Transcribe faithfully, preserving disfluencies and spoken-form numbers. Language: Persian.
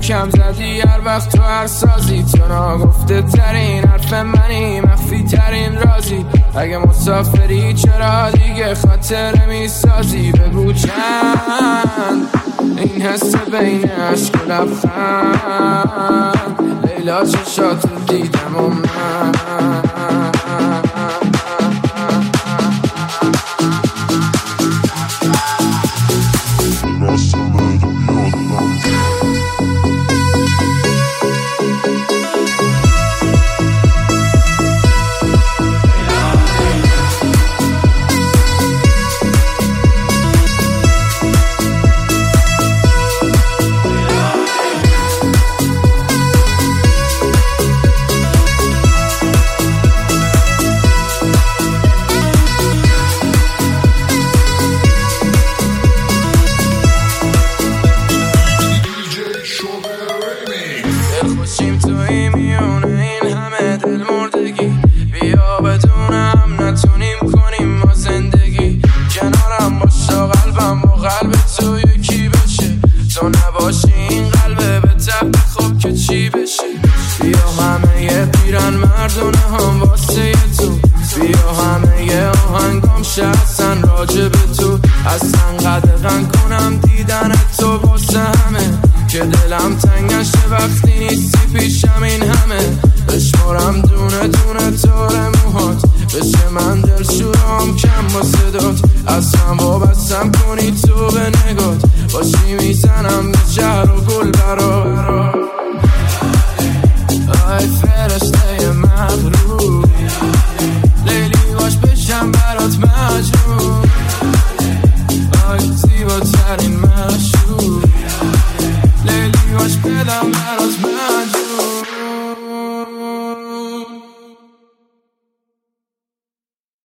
محکم زدی هر وقت تو هر سازی، تو ناگفته ترین حرف منی، مخفی ترین رازی. اگه مسافری چرا دیگه خاطره میسازی؟ بگو چند این حس بین عشق و لبخند، لیلا چشاتو دیدم و من خوشیم توی میونه این همه دل مردگی. بیا بدونم نتونیم کنیم ما زندگی، کنارم باشا قلبم با قلب تو یکی بشه. تو نباشی این قلبه به تب خوب که چی بشه. بیا همه یه پیرن مردونه هم واسه تو، بیا همه یه آهنگام شهستن راجع به تو. اصلا قدقن کنم دیدن تو واسه همه، که دلم تنگشه وقتی نیستی پیشم این همه. بشمارم دونه دونه تار موهات، بشه من دل شورام کم با صدات. اصلا وابستم کنی تو به نگات، باشی میزنم به شهر و گل برا برا. آی فرشته مغرور، لیلی باش بشم برات مجنون. آی زیباترین مشهور، لیلی باش بدم برات